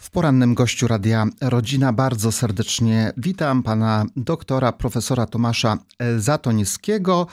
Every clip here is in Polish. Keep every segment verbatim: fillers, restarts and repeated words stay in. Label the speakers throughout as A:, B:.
A: W porannym gościu Radia Rodzina bardzo serdecznie witam pana doktora, profesora Tomasza Zatońskiego,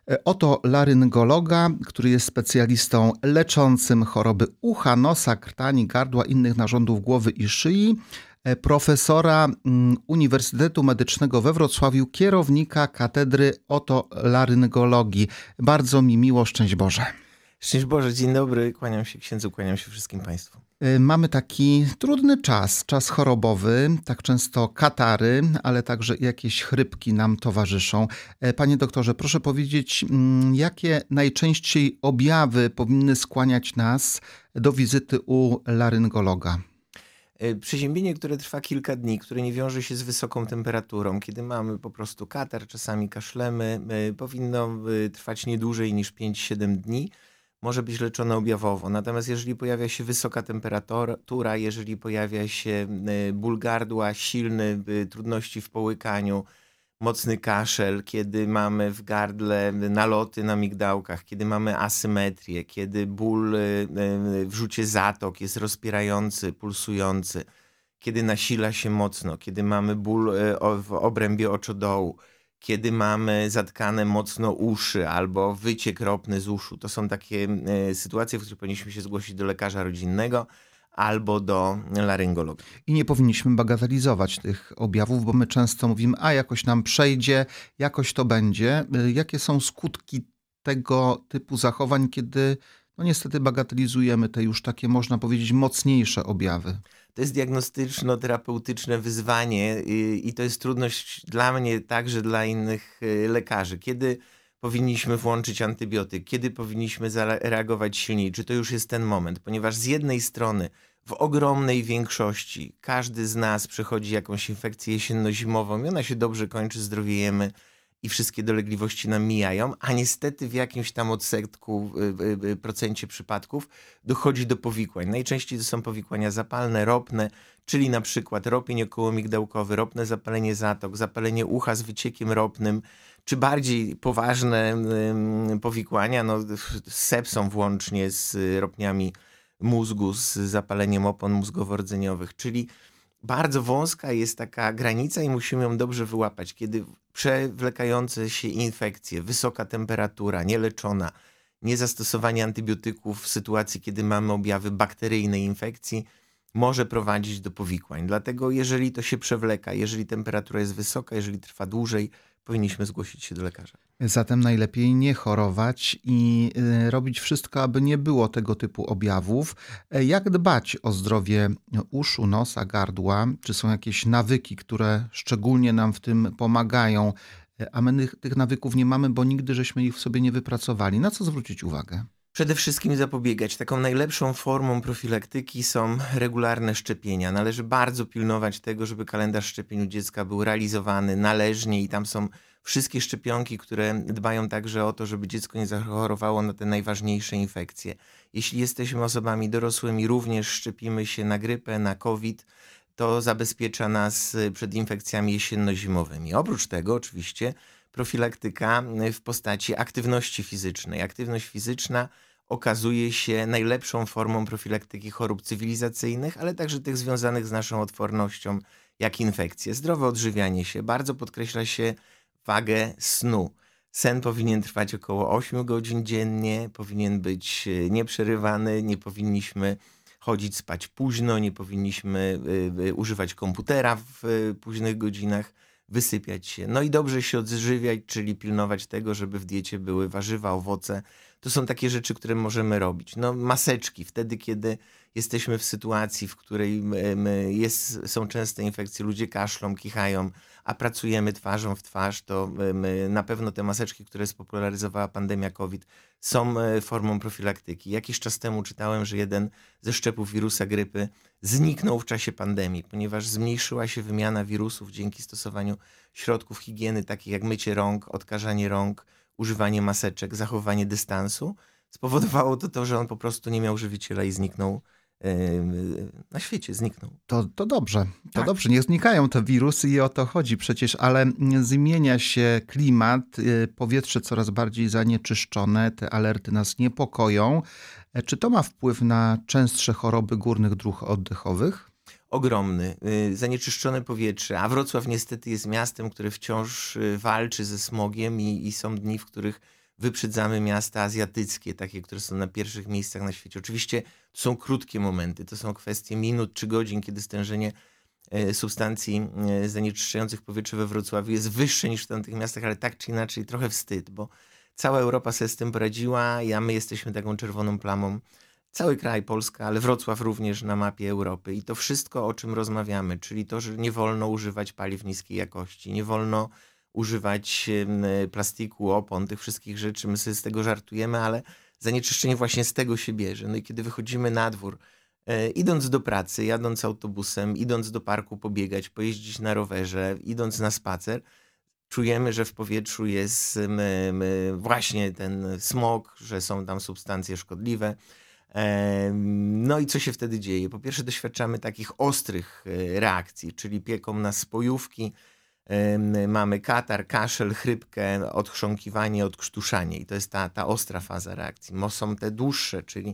A: otoryngologa, który jest specjalistą leczącym choroby ucha, nosa, krtani, gardła, innych narządów głowy i szyi, profesora Uniwersytetu Medycznego we Wrocławiu, kierownika Katedry Otolaryngologii. Bardzo mi miło, szczęść Boże.
B: Szczęść Boże, dzień dobry, kłaniam się księdzu, kłaniam się wszystkim państwu.
A: Mamy taki trudny czas, czas chorobowy, tak często katary, ale także jakieś chrypki nam towarzyszą. Panie doktorze, proszę powiedzieć, jakie najczęściej objawy powinny skłaniać nas do wizyty u laryngologa?
B: Przeziębienie, które trwa kilka dni, które nie wiąże się z wysoką temperaturą, kiedy mamy po prostu katar, czasami kaszlemy, powinno trwać nie dłużej niż pięć siedem dni. Może być leczone objawowo. Natomiast jeżeli pojawia się wysoka temperatura, jeżeli pojawia się ból gardła, silny, trudności w połykaniu, mocny kaszel, kiedy mamy w gardle naloty na migdałkach, kiedy mamy asymetrię, kiedy ból w rzucie zatok jest rozpierający, pulsujący, kiedy nasila się mocno, kiedy mamy ból w obrębie oczodołu, kiedy mamy zatkane mocno uszy albo wyciek ropny z uszu. To są takie e, sytuacje, w których powinniśmy się zgłosić do lekarza rodzinnego albo do laryngologa.
A: I nie powinniśmy bagatelizować tych objawów, bo my często mówimy, a jakoś nam przejdzie, jakoś to będzie. Jakie są skutki tego typu zachowań, kiedy no niestety bagatelizujemy te już takie, można powiedzieć, mocniejsze objawy?
B: To jest diagnostyczno-terapeutyczne wyzwanie i to jest trudność dla mnie, także dla innych lekarzy. Kiedy powinniśmy włączyć antybiotyk? Kiedy powinniśmy zareagować silniej? Czy to już jest ten moment? Ponieważ z jednej strony w ogromnej większości każdy z nas przechodzi jakąś infekcję jesienno-zimową i ona się dobrze kończy, zdrowiejemy i wszystkie dolegliwości nam mijają, a niestety w jakimś tam odsetku, procencie przypadków dochodzi do powikłań. Najczęściej to są powikłania zapalne, ropne, czyli na przykład ropień okołomigdałkowy, ropne zapalenie zatok, zapalenie ucha z wyciekiem ropnym, czy bardziej poważne powikłania, no, z sepsą włącznie z ropniami mózgu, z zapaleniem opon mózgowo-rdzeniowych, czyli bardzo wąska jest taka granica i musimy ją dobrze wyłapać, kiedy przewlekające się infekcje, wysoka temperatura, nieleczona, niezastosowanie antybiotyków w sytuacji, kiedy mamy objawy bakteryjnej infekcji, może prowadzić do powikłań. Dlatego jeżeli to się przewleka, jeżeli temperatura jest wysoka, jeżeli trwa dłużej, powinniśmy zgłosić się do lekarza.
A: Zatem najlepiej nie chorować i robić wszystko, aby nie było tego typu objawów. Jak dbać o zdrowie uszu, nosa, gardła? Czy są jakieś nawyki, które szczególnie nam w tym pomagają? A my tych nawyków nie mamy, bo nigdy żeśmy ich w sobie nie wypracowali. Na co zwrócić uwagę?
B: Przede wszystkim zapobiegać. Taką najlepszą formą profilaktyki są regularne szczepienia. Należy bardzo pilnować tego, żeby kalendarz szczepień u dziecka był realizowany należnie i tam są wszystkie szczepionki, które dbają także o to, żeby dziecko nie zachorowało na te najważniejsze infekcje. Jeśli jesteśmy osobami dorosłymi, również szczepimy się na grypę, na COVID. To zabezpiecza nas przed infekcjami jesienno-zimowymi. Oprócz tego oczywiście profilaktyka w postaci aktywności fizycznej. Aktywność fizyczna okazuje się najlepszą formą profilaktyki chorób cywilizacyjnych, ale także tych związanych z naszą odpornością, jak infekcje. Zdrowe odżywianie się. Bardzo podkreśla się wagę snu. Sen powinien trwać około osiem godzin dziennie, powinien być nieprzerywany, nie powinniśmy chodzić spać późno, nie powinniśmy y, y, używać komputera w y, późnych godzinach, wysypiać się. No i dobrze się odżywiać, czyli pilnować tego, żeby w diecie były warzywa, owoce. To są takie rzeczy, które możemy robić. No, maseczki, wtedy kiedy jesteśmy w sytuacji, w której my, my jest, są częste infekcje, ludzie kaszlą, kichają, a pracujemy twarzą w twarz, to my, na pewno te maseczki, które spopularyzowała pandemia COVID, są formą profilaktyki. Jakiś czas temu czytałem, że jeden ze szczepów wirusa grypy zniknął w czasie pandemii, ponieważ zmniejszyła się wymiana wirusów dzięki stosowaniu środków higieny, takich jak mycie rąk, odkażanie rąk, używanie maseczek, zachowanie dystansu. Spowodowało to to, że on po prostu nie miał żywiciela i zniknął na świecie, zniknął.
A: To, to dobrze, to
B: Tak.
A: dobrze. Niech znikają te wirusy i o to chodzi przecież, ale zmienia się klimat, powietrze coraz bardziej zanieczyszczone, te alerty nas niepokoją. Czy to ma wpływ na częstsze choroby górnych dróg oddechowych?
B: ogromny. Y, Zanieczyszczone powietrze, a Wrocław niestety jest miastem, które wciąż y, walczy ze smogiem i, i są dni, w których wyprzedzamy miasta azjatyckie, takie, które są na pierwszych miejscach na świecie. Oczywiście to są krótkie momenty, to są kwestie minut czy godzin, kiedy stężenie e, substancji e, zanieczyszczających powietrze we Wrocławiu jest wyższe niż w tamtych miastach, ale tak czy inaczej trochę wstyd, bo cała Europa sobie z tym poradziła, a my jesteśmy taką czerwoną plamą. Cały kraj, Polska, ale Wrocław również na mapie Europy. I to wszystko, o czym rozmawiamy, czyli to, że nie wolno używać paliw niskiej jakości, nie wolno używać em, plastiku, opon, tych wszystkich rzeczy. My sobie z tego żartujemy, ale zanieczyszczenie właśnie z tego się bierze. No i kiedy wychodzimy na dwór, e, idąc do pracy, jadąc autobusem, idąc do parku pobiegać, pojeździć na rowerze, idąc na spacer, czujemy, że w powietrzu jest em, em, właśnie ten smog, że są tam substancje szkodliwe. Em, No i co się wtedy dzieje? Po pierwsze doświadczamy takich ostrych e, reakcji, czyli pieką nas spojówki, em, mamy katar, kaszel, chrypkę, odchrząkiwanie, odkrztuszanie i to jest ta, ta ostra faza reakcji. Mo- Są te dłuższe, czyli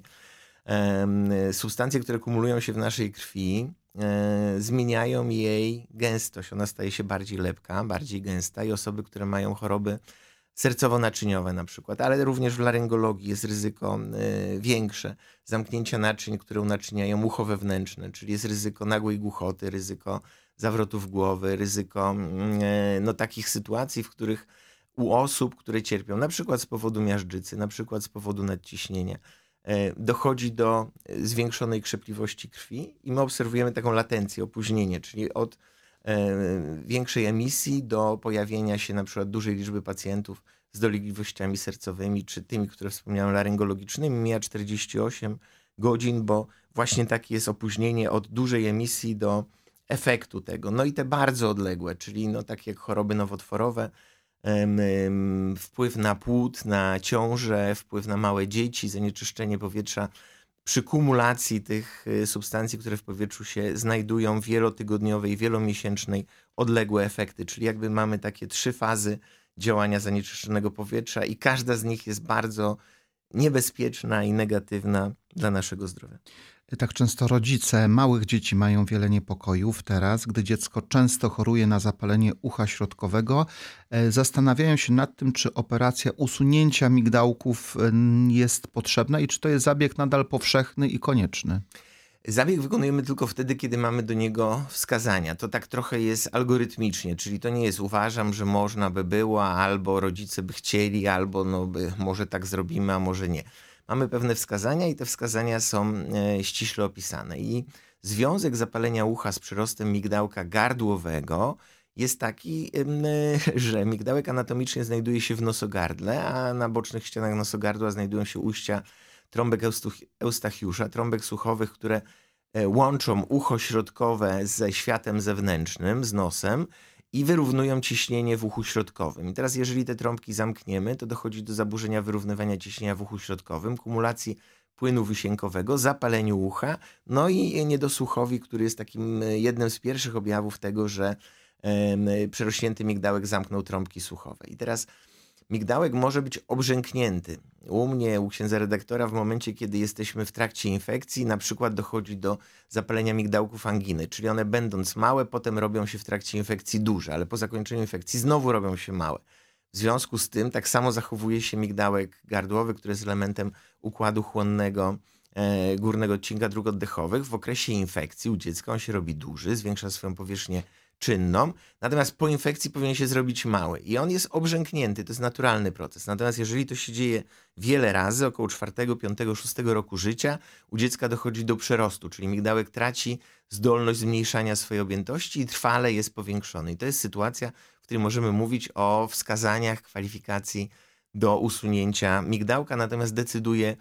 B: em, substancje, które kumulują się w naszej krwi, e, zmieniają jej gęstość. Ona staje się bardziej lepka, bardziej gęsta i osoby, które mają choroby sercowo-naczyniowe na przykład, ale również w laryngologii jest ryzyko y, większe zamknięcia naczyń, które unaczyniają ucho wewnętrzne, czyli jest ryzyko nagłej głuchoty, ryzyko zawrotów głowy, ryzyko mm, e, no, takich sytuacji, w których u osób, które cierpią na przykład z powodu miażdżycy, na przykład z powodu nadciśnienia, e, dochodzi do e, zwiększonej krzepliwości krwi i my obserwujemy taką latencję, opóźnienie, czyli od e, większej emisji do pojawienia się na przykład dużej liczby pacjentów z dolegliwościami sercowymi, czy tymi, które wspomniałem, laryngologicznymi, mija czterdzieści osiem godzin, bo właśnie takie jest opóźnienie od dużej emisji do efektu tego. No i te bardzo odległe, czyli no takie jak choroby nowotworowe, em, em, wpływ na płód, na ciążę, wpływ na małe dzieci, zanieczyszczenie powietrza przy kumulacji tych y, substancji, które w powietrzu się znajdują, wielotygodniowej, wielomiesięcznej, odległe efekty, czyli jakby mamy takie trzy fazy działania zanieczyszczonego powietrza i każda z nich jest bardzo niebezpieczna i negatywna dla naszego zdrowia.
A: Tak często rodzice małych dzieci mają wiele niepokojów teraz, gdy dziecko często choruje na zapalenie ucha środkowego. e, Zastanawiają się nad tym, czy operacja usunięcia migdałków em, jest potrzebna i czy to jest zabieg nadal powszechny i konieczny.
B: Zabieg wykonujemy tylko wtedy, kiedy mamy do niego wskazania. To tak trochę jest algorytmicznie, czyli to nie jest uważam, że można by było, albo rodzice by chcieli, albo no by, może tak zrobimy, a może nie. Mamy pewne wskazania i te wskazania są e, ściśle opisane. I związek zapalenia ucha z przyrostem migdałka gardłowego jest taki, em, e, że migdałek anatomicznie znajduje się w nosogardle, a na bocznych ścianach nosogardła znajdują się ujścia trąbek eustuch- eustachiusza, trąbek słuchowych, które e, łączą ucho środkowe ze światem zewnętrznym, z nosem i wyrównują ciśnienie w uchu środkowym. I teraz jeżeli te trąbki zamkniemy, to dochodzi do zaburzenia wyrównywania ciśnienia w uchu środkowym, kumulacji płynu wysienkowego, zapaleniu ucha, no i niedosłuchowi, który jest takim e, jednym z pierwszych objawów tego, że em, przerośnięty migdałek zamknął trąbki słuchowe. I teraz migdałek może być obrzęknięty. U mnie, u księdza redaktora, w momencie, kiedy jesteśmy w trakcie infekcji, na przykład dochodzi do zapalenia migdałków anginy, czyli one będąc małe, potem robią się w trakcie infekcji duże, ale po zakończeniu infekcji znowu robią się małe. W związku z tym tak samo zachowuje się migdałek gardłowy, który jest elementem układu chłonnego e, górnego odcinka dróg oddechowych. W okresie infekcji u dziecka on się robi duży, zwiększa swoją powierzchnię czynną, natomiast po infekcji powinien się zrobić mały i on jest obrzęknięty, to jest naturalny proces. Natomiast jeżeli to się dzieje wiele razy, około czwartego, piątego, szóstego roku życia, u dziecka dochodzi do przerostu, czyli migdałek traci zdolność zmniejszania swojej objętości i trwale jest powiększony. I to jest sytuacja, w której możemy mówić o wskazaniach kwalifikacji do usunięcia migdałka, natomiast decyduje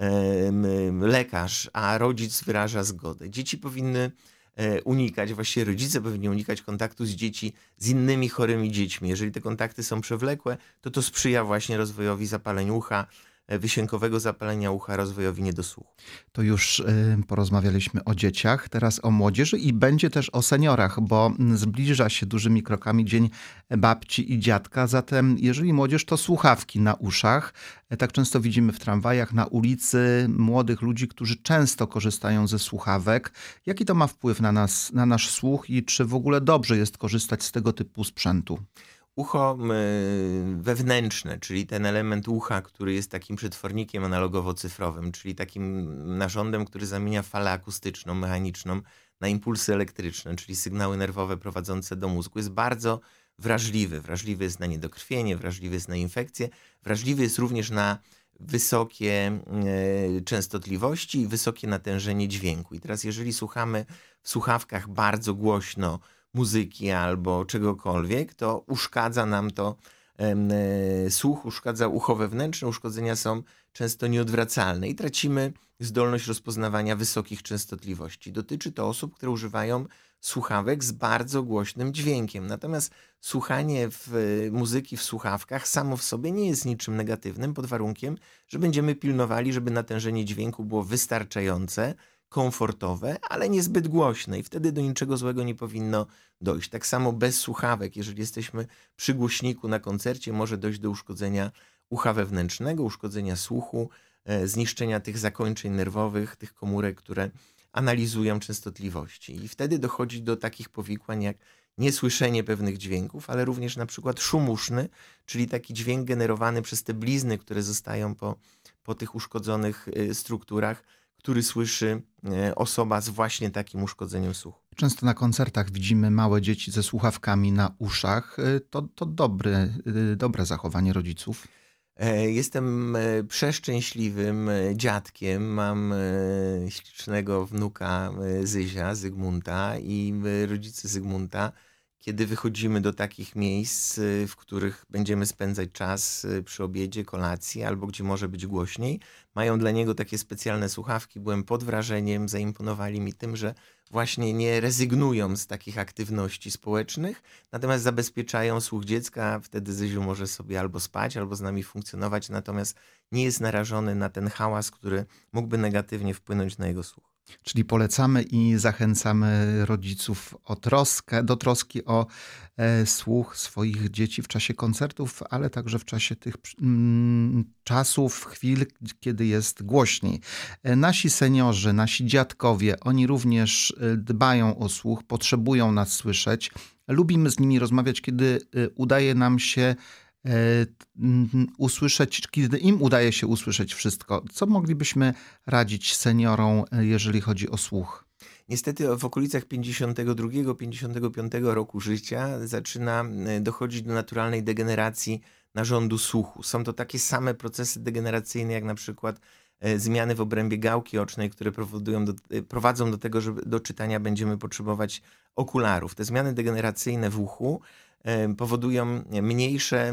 B: em, lekarz, a rodzic wyraża zgodę. Dzieci powinny e, unikać, właściwie rodzice powinni unikać kontaktu z dzieci z innymi chorymi dziećmi. Jeżeli te kontakty są przewlekłe, to to sprzyja właśnie rozwojowi zapaleń ucha, e, wysiękowego zapalenia ucha, rozwojowi niedosłuchu.
A: To już y, porozmawialiśmy o dzieciach, teraz o młodzieży i będzie też o seniorach, bo mm, zbliża się dużymi krokami Dzień Babci i Dziadka. Zatem jeżeli młodzież, to słuchawki na uszach. E, Tak często widzimy w tramwajach, na ulicy młodych ludzi, którzy często korzystają ze słuchawek. Jaki to ma wpływ na nas, na nasz słuch i czy w ogóle dobrze jest korzystać z tego typu sprzętu?
B: Ucho y, wewnętrzne, czyli ten element ucha, który jest takim przetwornikiem analogowo-cyfrowym, czyli takim narządem, który zamienia falę akustyczną, mechaniczną na impulsy elektryczne, czyli sygnały nerwowe prowadzące do mózgu, jest bardzo wrażliwy. Wrażliwy jest na niedokrwienie, wrażliwy jest na infekcje, wrażliwy jest również na wysokie y, częstotliwości i wysokie natężenie dźwięku. I teraz jeżeli słuchamy w słuchawkach bardzo głośno muzyki albo czegokolwiek, to uszkadza nam to em, e, słuch, uszkadza ucho wewnętrzne. Uszkodzenia są często nieodwracalne i tracimy zdolność rozpoznawania wysokich częstotliwości. Dotyczy to osób, które używają słuchawek z bardzo głośnym dźwiękiem. Natomiast słuchanie w, muzyki w słuchawkach samo w sobie nie jest niczym negatywnym, pod warunkiem, że będziemy pilnowali, żeby natężenie dźwięku było wystarczające, komfortowe, ale niezbyt głośne i wtedy do niczego złego nie powinno dojść. Tak samo bez słuchawek, jeżeli jesteśmy przy głośniku na koncercie, może dojść do uszkodzenia ucha wewnętrznego, uszkodzenia słuchu, e, zniszczenia tych zakończeń nerwowych, tych komórek, które analizują częstotliwości. I wtedy dochodzi do takich powikłań jak niesłyszenie pewnych dźwięków, ale również na przykład szum uszny, czyli taki dźwięk generowany przez te blizny, które zostają po, po tych uszkodzonych y, strukturach, który słyszy e, osoba z właśnie takim uszkodzeniem słuchu.
A: Często na koncertach widzimy małe dzieci ze słuchawkami na uszach. Y, To, to dobry, y, dobre zachowanie rodziców.
B: E, Jestem e, przeszczęśliwym e, dziadkiem. Mam e, ślicznego wnuka e, Zyzia, Zygmunta i e, rodzice Zygmunta, kiedy wychodzimy do takich miejsc, e, w których będziemy spędzać czas e, przy obiedzie, kolacji albo gdzie może być głośniej, mają dla niego takie specjalne słuchawki. Byłem pod wrażeniem, zaimponowali mi tym, że właśnie nie rezygnują z takich aktywności społecznych, natomiast zabezpieczają słuch dziecka. Wtedy Zyziu może sobie albo spać, albo z nami funkcjonować, natomiast nie jest narażony na ten hałas, który mógłby negatywnie wpłynąć na jego słuch.
A: Czyli polecamy i zachęcamy rodziców o troskę, do troski o e, słuch swoich dzieci w czasie koncertów, ale także w czasie tych mm, czasów, chwil, kiedy jest głośniej. E, nasi seniorzy, nasi dziadkowie, oni również e, dbają o słuch, potrzebują nas słyszeć. Lubimy z nimi rozmawiać, kiedy e, udaje nam się e, mm, usłyszeć, kiedy im udaje się usłyszeć wszystko. Co moglibyśmy radzić seniorom, e, jeżeli chodzi o słuch?
B: Niestety w okolicach pięćdziesiątego drugiego pięćdziesiątego piątego roku życia zaczyna e, dochodzić do naturalnej degeneracji narządu słuchu. Są to takie same procesy degeneracyjne jak na przykład e, zmiany w obrębie gałki ocznej, które powodują do, e, prowadzą do tego, że do czytania będziemy potrzebować okularów. Te zmiany degeneracyjne w uchu e, powodują mniejszą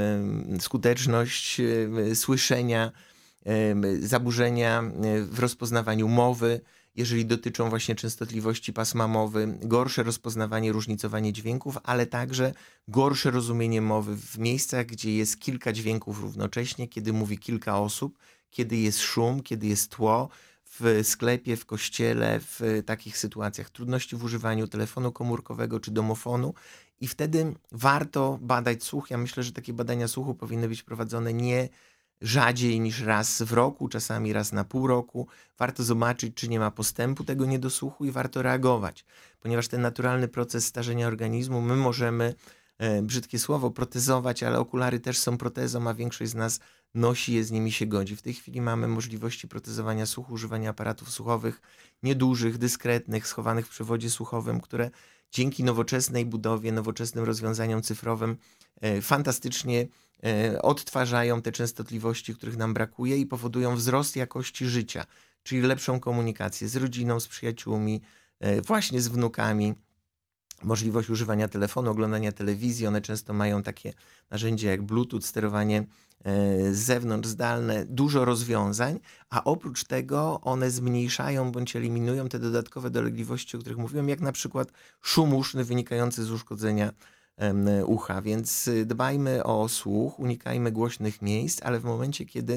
B: skuteczność e, słyszenia, e, zaburzenia e, w rozpoznawaniu mowy, jeżeli dotyczą właśnie częstotliwości pasma mowy, gorsze rozpoznawanie, różnicowanie dźwięków, ale także gorsze rozumienie mowy w miejscach, gdzie jest kilka dźwięków równocześnie, kiedy mówi kilka osób, kiedy jest szum, kiedy jest tło, w sklepie, w kościele, w takich sytuacjach. Trudności w używaniu telefonu komórkowego czy domofonu i wtedy warto badać słuch. Ja myślę, że takie badania słuchu powinny być prowadzone nie rzadziej niż raz w roku, czasami raz na pół roku. Warto zobaczyć, czy nie ma postępu tego niedosłuchu i warto reagować, ponieważ ten naturalny proces starzenia organizmu, my możemy, e, brzydkie słowo, protezować, ale okulary też są protezą, a większość z nas nosi je, z nimi się godzi. W tej chwili mamy możliwości protezowania słuchu, używania aparatów słuchowych niedużych, dyskretnych, schowanych w przewodzie słuchowym, które dzięki nowoczesnej budowie, nowoczesnym rozwiązaniom cyfrowym e, fantastycznie e, odtwarzają te częstotliwości, których nam brakuje i powodują wzrost jakości życia, czyli lepszą komunikację z rodziną, z przyjaciółmi, e, właśnie z wnukami. Możliwość używania telefonu, oglądania telewizji. One często mają takie narzędzia jak Bluetooth, sterowanie e, z zewnątrz, zdalne, dużo rozwiązań, a oprócz tego one zmniejszają bądź eliminują te dodatkowe dolegliwości, o których mówiłem, jak na przykład szum uszny wynikający z uszkodzenia em, ucha. Więc y, dbajmy o słuch, unikajmy głośnych miejsc, ale w momencie, kiedy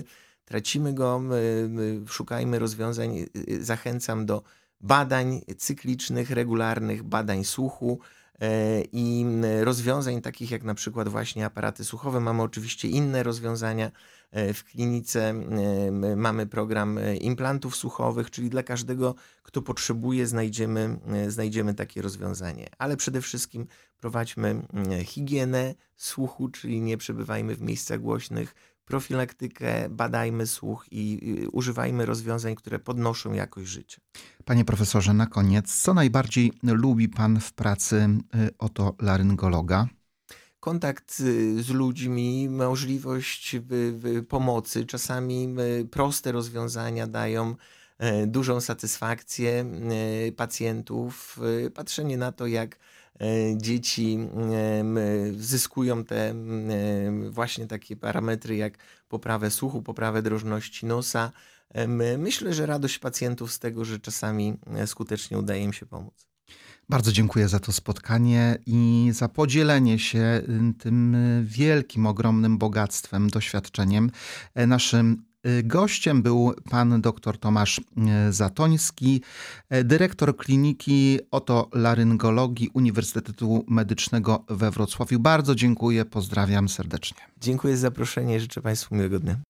B: tracimy go, szukajmy rozwiązań. Zachęcam do badań cyklicznych, regularnych, badań słuchu i rozwiązań takich jak na przykład właśnie aparaty słuchowe. Mamy oczywiście inne rozwiązania. W klinice mamy program implantów słuchowych, czyli dla każdego, kto potrzebuje, znajdziemy, znajdziemy takie rozwiązanie. Ale przede wszystkim prowadźmy higienę słuchu, czyli nie przebywajmy w miejscach głośnych, profilaktykę, badajmy słuch i używajmy rozwiązań, które podnoszą jakość życia.
A: Panie profesorze, na koniec, co najbardziej lubi pan w pracy otolaryngologa?
B: Kontakt z ludźmi, możliwość pomocy. Czasami proste rozwiązania dają dużą satysfakcję pacjentów. Patrzenie na to, jak dzieci zyskują te właśnie takie parametry jak poprawę słuchu, poprawę drożności nosa. Myślę, że radość pacjentów z tego, że czasami skutecznie udaje im się pomóc.
A: Bardzo dziękuję za to spotkanie i za podzielenie się tym wielkim, ogromnym bogactwem, doświadczeniem. Naszym gościem był pan dr Tomasz Zatoński, dyrektor Kliniki Otolaryngologii Uniwersytetu Medycznego we Wrocławiu. Bardzo dziękuję, pozdrawiam serdecznie.
B: Dziękuję za zaproszenie, życzę państwu miłego dnia.